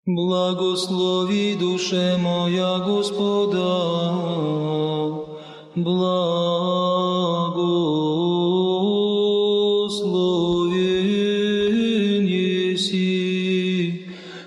Благослови, душе моя, Господа, благословен еси,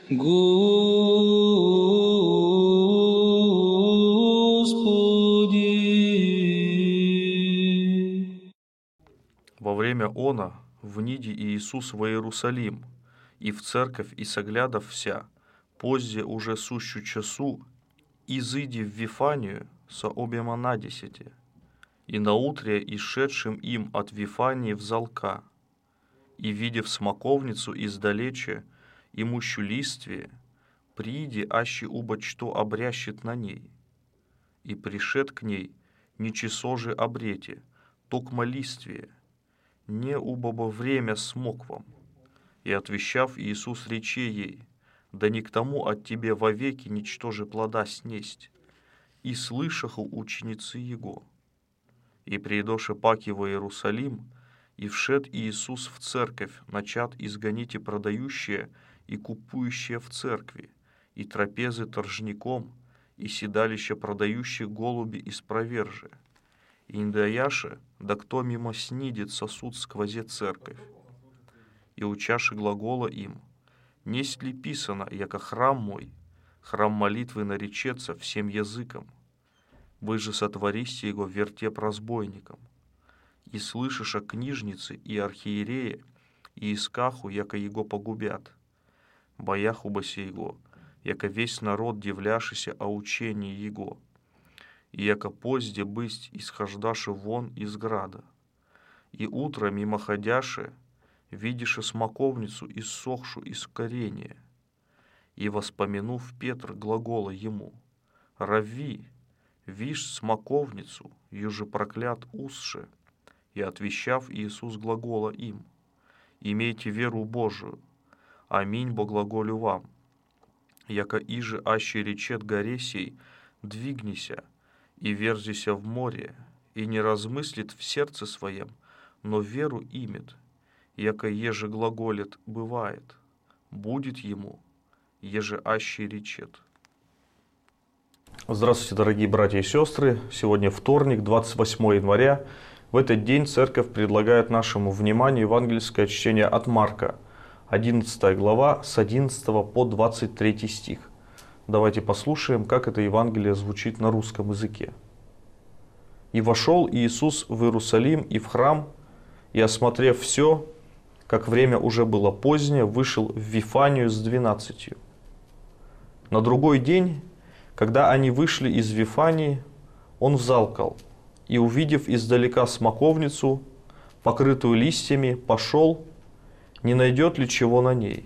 Господи. Во время она вниди Иисус во Иерусалим, и в церковь, и соглядав вся, позже уже сущу часу, изыди в Вифанию со обема надесяти, и наутре исшедшим им от Вифании в залка, и, видев смоковницу издалече, имущу листвие, прииди, аще убо что обрящет на ней, и пришед к ней, ничесо же обрете, токмо листвие, не убо время смоквом. И отвещав Иисус рече ей, да не к тому от тебе вовеки ничто же плода снесть. И слышаху ученицы Его. И придоше паки во Иерусалим, и вшед Иисус в церковь, начат изгоните продающие и купующие в церкви, и трапезы торжником, и седалище продающих голуби и спровержи. И не даяше, да кто мимо снидет сосуд сквозе церковь. И учаши глагола им, несть ли писано, яко храм мой, храм молитвы наречется всем языком, вы же сотвористе его вертеп разбойникам. И слышишь о книжнице и архиерея, и искаху, яко его погубят, бояху бы сего, яко весь народ дивляшися о учении его, и яко позде бысть исхождаши вон из града, и утро мимоходяше, видишь смоковницу иссохшу из корения. И воспомянув Петр глагола ему, «Рави, вишь смоковницу, юже проклят усше», и отвещав Иисус глагола им, «Имейте веру Божию, аминь бо глаголю вам, яко иже аще речет горе сей, двигнися и верзися в море, и не размыслит в сердце своем, но веру имет, яко еже глаголит бывает, будет ему, еже аще речет». Здравствуйте, дорогие братья и сестры. Сегодня вторник, 28 января. В этот день церковь предлагает нашему вниманию евангельское чтение от Марка, 11 глава, с 11 по 23 стих. Давайте послушаем, как это Евангелие звучит на русском языке. «И вошел Иисус в Иерусалим и в храм, и, осмотрев все, как время уже было позднее, вышел в Вифанию с 12. На другой день, когда они вышли из Вифании, он взалкал, и, увидев издалека смоковницу, покрытую листьями, пошел, не найдет ли чего на ней.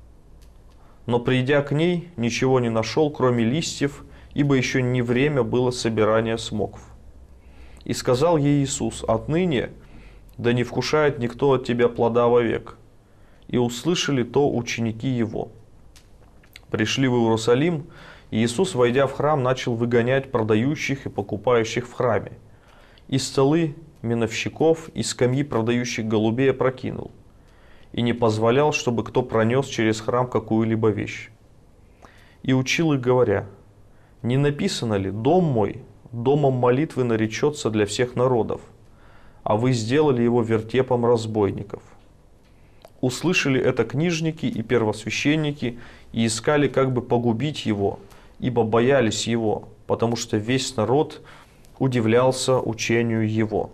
Но, придя к ней, ничего не нашел, кроме листьев, ибо еще не время было собирания смокв. И сказал ей Иисус: отныне да не вкушает никто от тебя плода вовек. И услышали то ученики его. Пришли в Иерусалим, и Иисус, войдя в храм, начал выгонять продающих и покупающих в храме. И столы миновщиков, и скамьи продающих голубей опрокинул, и не позволял, чтобы кто пронес через храм какую-либо вещь. И учил их, говоря: не написано ли, дом мой домом молитвы наречется для всех народов, а вы сделали его вертепом разбойников. Услышали это книжники и первосвященники и искали, как бы погубить его, ибо боялись его, потому что весь народ удивлялся учению его.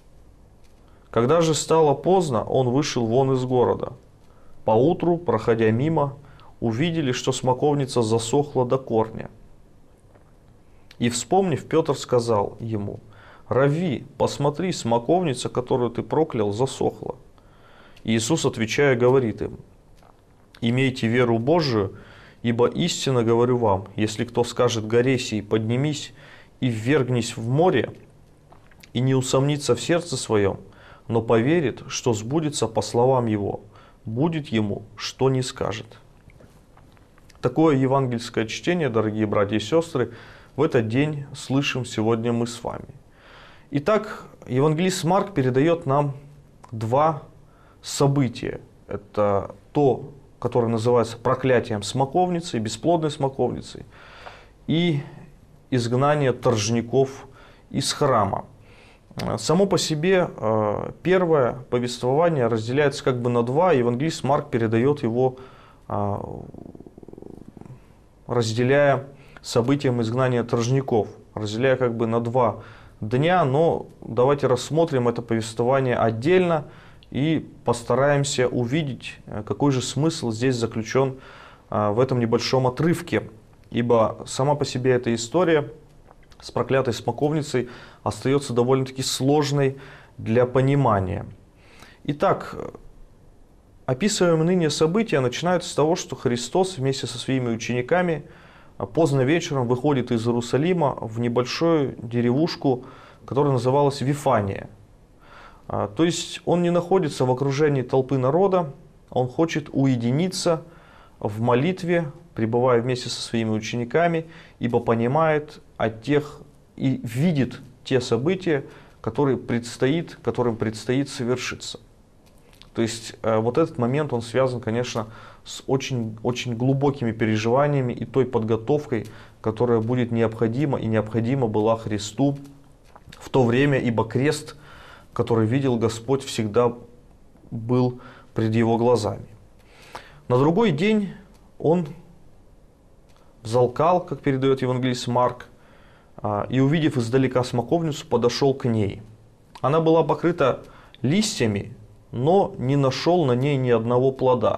Когда же стало поздно, он вышел вон из города. Поутру, проходя мимо, увидели, что смоковница засохла до корня. И, вспомнив, Петр сказал ему: «Рави, посмотри, смоковница, которую ты проклял, засохла». И Иисус, отвечая, говорит им: «Имейте веру Божию, ибо истинно говорю вам, если кто скажет горе сей, поднимись и ввергнись в море, и не усомнится в сердце своем, но поверит, что сбудется по словам его, будет ему, что не скажет». Такое евангельское чтение, дорогие братья и сестры, в этот день слышим сегодня мы с вами. Итак, евангелист Марк передает нам два события. Это то, который называется проклятием смоковницы, бесплодной смоковницы, и изгнание торжников из храма. Само по себе первое повествование разделяется как бы на два. Евангелист Марк передает его, разделяя событием изгнания торжников, разделяя как бы на два дня, но давайте рассмотрим это повествование отдельно и постараемся увидеть, какой же смысл здесь заключен в этом небольшом отрывке. Ибо сама по себе эта история с проклятой смоковницей остается довольно-таки сложной для понимания. Итак, описываемые ныне события начинаются с того, что Христос вместе со своими учениками поздно вечером выходит из Иерусалима в небольшую деревушку, которая называлась Вифания. То есть он не находится в окружении толпы народа, он хочет уединиться в молитве, пребывая вместе со своими учениками, ибо понимает о тех и видит те события, которым предстоит совершиться. То есть вот этот момент, он связан, конечно, с очень глубокими переживаниями и той подготовкой, которая будет необходима и необходима была Христу в то время, ибо крест, который видел Господь, всегда был пред его глазами. На другой день он взалкал, как передает евангелист Марк, и, увидев издалека смоковницу, подошел к ней. Она была покрыта листьями, но не нашел на ней ни одного плода.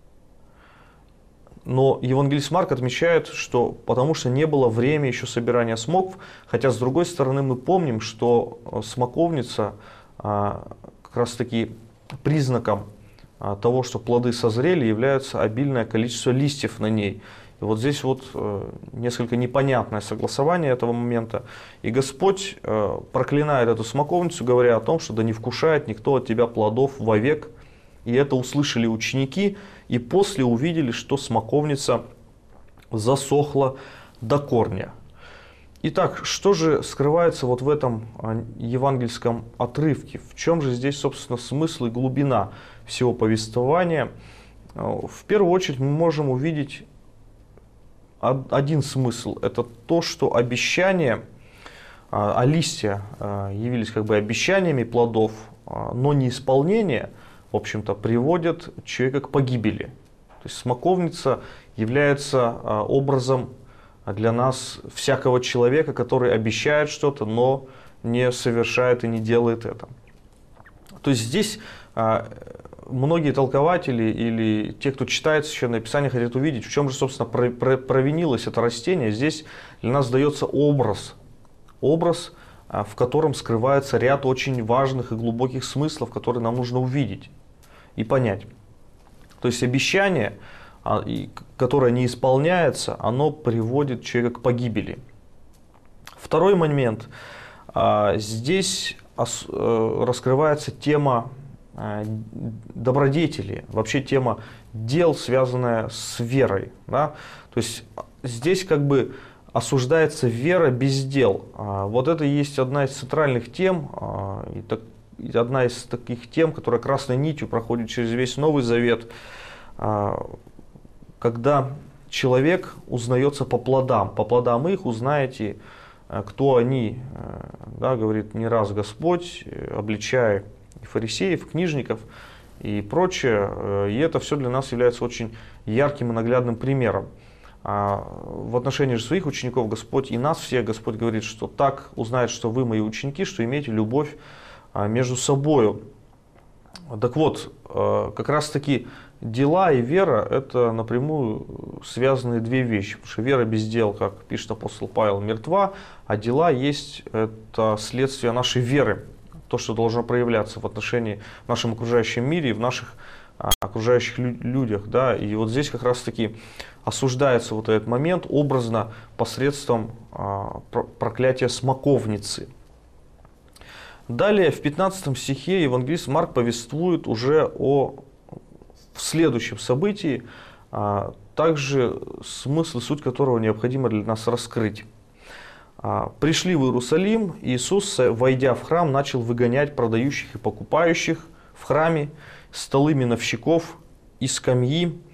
Но евангелист Марк отмечает, что потому что не было времени еще собирания смокв, хотя с другой стороны мы помним, что смоковница как раз таки признаком того, что плоды созрели, является обильное количество листьев на ней. И вот здесь вот несколько непонятное согласование этого момента. И Господь проклинает эту смоковницу, говоря о том, что да не вкушает никто от тебя плодов вовек. И это услышали ученики, и после увидели, что смоковница засохла до корня. Итак, что же скрывается вот в этом евангельском отрывке? В чем же здесь, собственно, смысл и глубина всего повествования? В первую очередь мы можем увидеть один смысл. Это то, что обещания, а листья явились как бы обещаниями плодов, но неисполнение, в общем-то, приводит человека к погибели. То есть смоковница является образом для нас всякого человека, который обещает что-то, но не совершает и не делает это. То есть здесь многие толкователи или те, кто читает Священное Писание, хотят увидеть, в чем же, собственно, провинилось это растение. Здесь для нас дается образ, в котором скрывается ряд очень важных и глубоких смыслов, которые нам нужно увидеть и понять. То есть обещание, которое не исполняется, оно приводит человека к погибели. Второй момент. Здесь раскрывается тема добродетели, вообще тема дел, связанная с верой. Да? То есть здесь как бы осуждается вера без дел. Вот это и есть одна из центральных тем, и одна из таких тем, которая красной нитью проходит через весь Новый Завет, когда человек узнается по плодам их узнаете, кто они, да, говорит не раз Господь, обличая и фарисеев, книжников и прочее. И это все для нас является очень ярким и наглядным примером. В отношении же своих учеников Господь и нас всех, Господь говорит, что так узнает, что вы мои ученики, что имеете любовь между собою. Так вот, как раз таки дела и вера – это напрямую связанные две вещи. Потому что вера без дел, как пишет апостол Павел, мертва, а дела есть это следствие нашей веры. То, что должно проявляться в нашем окружающем мире и в наших окружающих людях. Да? И вот здесь как раз таки осуждается вот этот момент образно посредством проклятия смоковницы. Далее в 15 стихе евангелист Марк повествует уже о следующем событии, также смысл и суть которого необходимо для нас раскрыть. Пришли в Иерусалим, Иисус, войдя в храм, начал выгонять продающих и покупающих в храме, столы миновщиков и скамьи,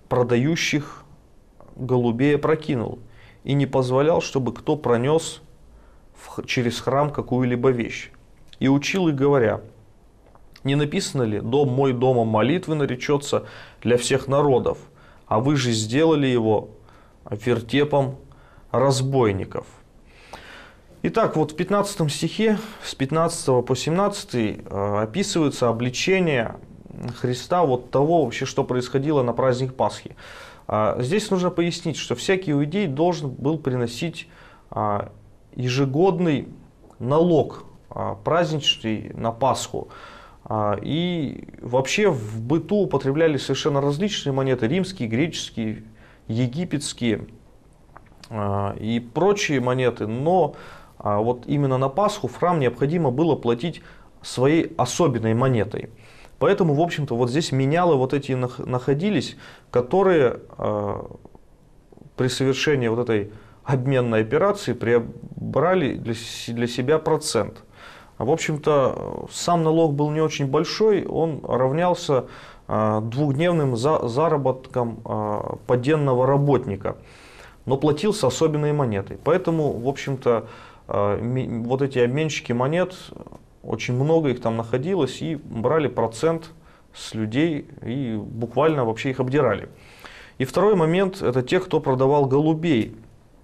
продающих голубей опрокинул и не позволял, чтобы кто пронес через храм какую-либо вещь. И учил их, говоря: не написано ли: дом мой домом молитвы наречется для всех народов, а вы же сделали его вертепом разбойников. Итак, вот в 15 стихе, с 15 по 17 описывается обличение Христа вот того вообще, что происходило на праздник Пасхи. Здесь нужно пояснить, что всякий иудей должен был приносить ежегодный налог праздничный на Пасху. И вообще в быту употреблялись совершенно различные монеты: римские, греческие, египетские и прочие монеты. Но вот именно на Пасху в храм необходимо было платить своей особенной монетой. Поэтому, в общем-то, вот здесь менялы вот эти находились, которые при совершении вот этой обменной операции брали для себя процент. В общем-то, сам налог был не очень большой, он равнялся двухдневным заработкам поденного работника, но платился особенной монетой. Поэтому, в общем-то, вот эти обменщики монет, очень много их там находилось, и брали процент с людей и буквально вообще их обдирали. И второй момент — это те, кто продавал голубей.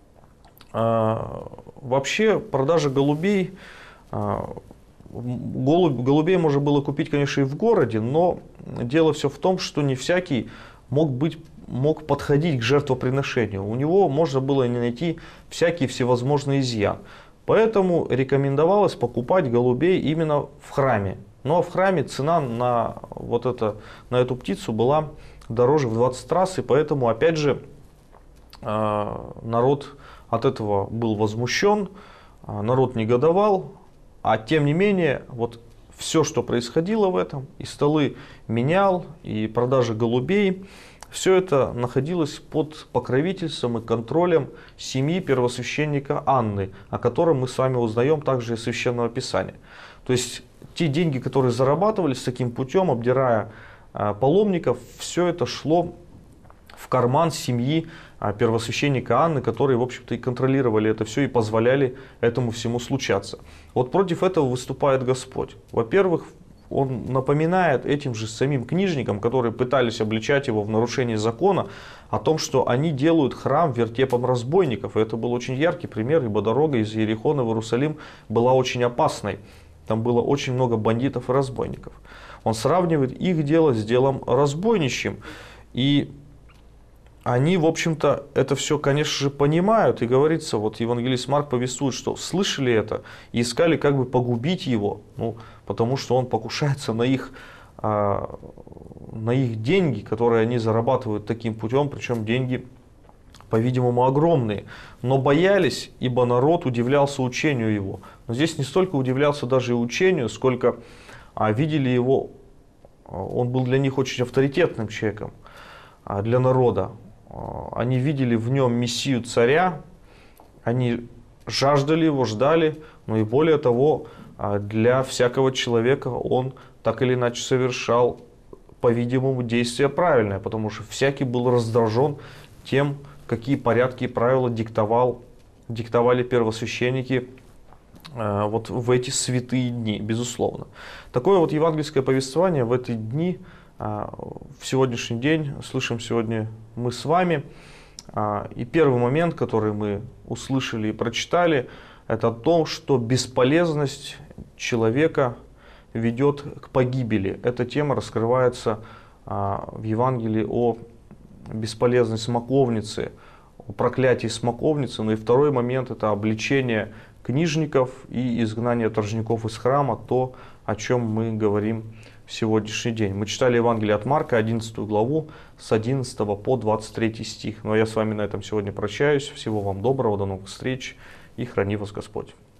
Вообще продажа голубей, голубей можно было купить, конечно, и в городе, но дело все в том, что не всякий мог подходить к жертвоприношению. У него можно было не найти всякий всевозможный изъян. Поэтому рекомендовалось покупать голубей именно в храме. Но в храме цена на эту птицу была дороже в 20 раз, и поэтому, опять же, народ от этого был возмущен, народ негодовал, а тем не менее, вот все, что происходило в этом, и столы менял, и продажа голубей, все это находилось под покровительством и контролем семьи первосвященника Анны, о котором мы с вами узнаем также из Священного Писания. То есть те деньги, которые зарабатывались таким путем, обдирая паломников, все это шло в карман семьи первосвященника Анны, которые, в общем-то, и контролировали это все и позволяли этому всему случаться. Вот против этого выступает Господь. Во-первых, Он напоминает этим же самим книжникам, которые пытались обличать его в нарушении закона, о том, что они делают храм вертепом разбойников. И это был очень яркий пример, ибо дорога из Иерихона в Иерусалим была очень опасной. Там было очень много бандитов и разбойников. Он сравнивает их дело с делом разбойничьим. И они, в общем-то, это все, конечно же, понимают. И говорится, вот евангелист Марк повествует, что слышали это и искали как бы погубить его. Потому что он покушается на их деньги, которые они зарабатывают таким путем. Причем деньги, по-видимому, огромные. Но боялись, ибо народ удивлялся учению его. Но здесь не столько удивлялся даже и учению, сколько видели его. Он был для них очень авторитетным человеком, для народа. Они видели в нем мессию царя, они жаждали его, ждали, но и более того, для всякого человека он так или иначе совершал, по-видимому, действия правильное, потому что всякий был раздражен тем, какие порядки и правила диктовали первосвященники вот в эти святые дни, безусловно. Такое вот евангельское повествование в эти дни, в сегодняшний день, слышим сегодня мы с вами. И первый момент, который мы услышали и прочитали, это о том, что бесполезность человека ведет к погибели. Эта тема раскрывается в Евангелии о бесполезности смоковницы, о проклятии смоковницы. Ну и второй момент — это обличение книжников и изгнание торжников из храма, то, о чем мы говорим в сегодняшний день. Мы читали Евангелие от Марка, 11 главу, с 11 по 23 стих. Ну а я с вами на этом сегодня прощаюсь. Всего вам доброго, до новых встреч и храни вас Господь.